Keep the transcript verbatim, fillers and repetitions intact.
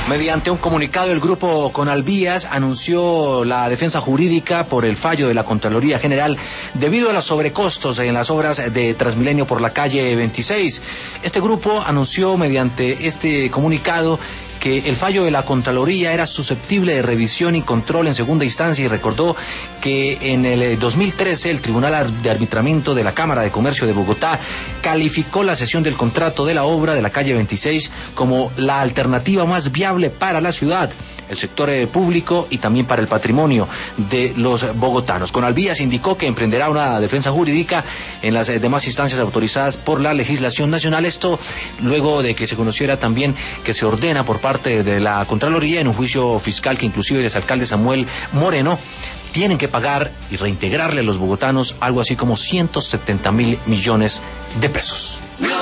Mediante un comunicado, el grupo Conalvías anunció la defensa jurídica por el fallo de la Contraloría General debido a los sobrecostos en las obras de Transmilenio por la calle veintiséis. Este grupo anunció mediante este comunicado que el fallo de la Contraloría era susceptible de revisión y control en segunda instancia y recordó que en el dos mil trece el Tribunal de Arbitramiento de la Cámara de Comercio de Bogotá calificó la cesión del contrato de la obra de la calle veintiséis como la alternativa más viable para la ciudad, el sector público y también para el patrimonio de los bogotanos. Conalvías indicó que emprenderá una defensa jurídica en las demás instancias autorizadas por la legislación nacional, esto luego de que se conociera también que se ordena por parte de la Contraloría en un juicio fiscal que inclusive el exalcalde Samuel Moreno tienen que pagar y reintegrarle a los bogotanos algo así como ciento setenta mil millones de pesos.